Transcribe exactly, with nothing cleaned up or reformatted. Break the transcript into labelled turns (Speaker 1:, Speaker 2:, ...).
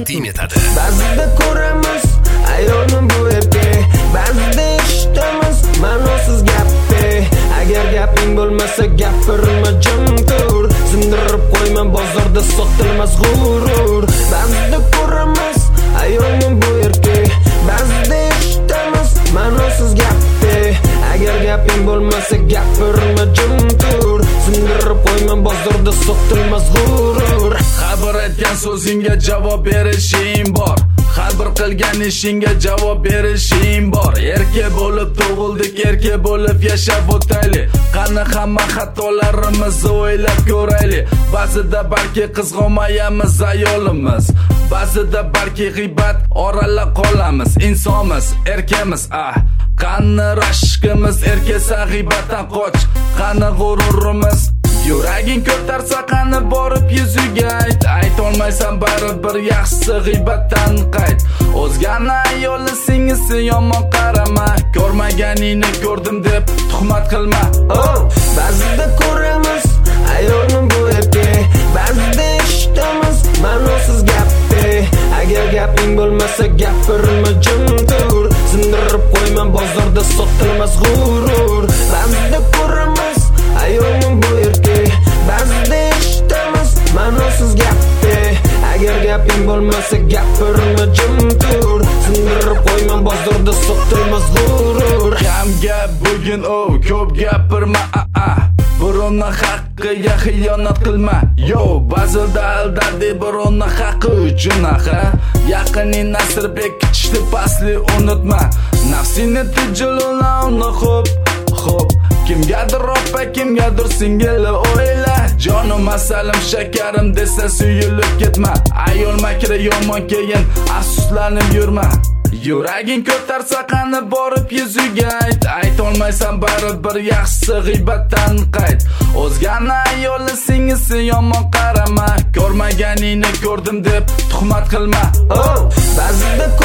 Speaker 1: taqdim etadi.
Speaker 2: Ba'zida ko'ramiz ayolni bu erkak, ba'zida eshitamiz ma'nosiz gapni. Agar gaping bo'lmasa gapirma jim tur, sindirib qo'yma bozorda sotilmas g'urur. Ba'zida ko'ramiz ayolni bu erkak, ba'zida eshitamiz ma'nosiz gapni. Agar gaping bo'lmasa gapirma jim tur, sindirib qo'yma bozorda sotilmas g'urur.
Speaker 3: Xabar aytgan so'zingga javob berishing bor, har bir qilgan ishingga javob berishing bor. Erkak bo'lib tug'ildik, erkak bo'lib yashab o'taylik. Qani hamma xatolarimizni o'ylab ko'raylik. Ba'zida balki qizg'onmayamiz ayolimiz, ba'zida balki g'iybat orala qolamiz. Insonmiz, erkamiz, ah qani rashkimiz, erkasa g'iybatdan qoch, qani g'ururimiz. Yuraging ko'tarsa qani borib yuziga ayt, aytolmaysan baribir yaxshisi g'iybatdan qayt. O'zgani ayoli singisi yomon qarama, ko'rmaganingni ko'rdim deb tuhmat qilma.
Speaker 2: Oh, ba'zida ko'ramiz ayolni bu erkak, ba'zida eshitamiz ma'nosiz gapni. Agar gaping bo'lmasa gapirma jim tur, sindirib qo'yma bozorda sotilmas g'urur. Ba'zida ko'ramiz ayolni bu erkak, ba'zida eshitamiz ma'nosiz gapni. Agar gaping bo'lmasa gapirma jim tur, sindirib qo'yma bozorda sotilmas g'urur.
Speaker 3: Kam gap bugun o, ko'p gapirma a a. Birovni haqqiga xiyonat qilma. Yo, ba'zida aldadi birovni haqqi uchun aha. Yaqining Nasrbek kichdi pasli unutma. Nafsini tijiluna uni xo'p, xo'p. Kimgadir opa, kimgadir singili o'yla. Jonim asalim shakarim desa suyulib ketma. Ayol makri yomon keyin afsuslanib yurma. Yuraging ko'tarsa qani borib yuziga ayt, aytolmaysan baribir yaxshisi g'iybatdan qayt. O'zgani ayoli singisi yomon qarama, ko'rmaganingni ko'rdim deb tuhmat qilma.
Speaker 2: Oh, ba'zida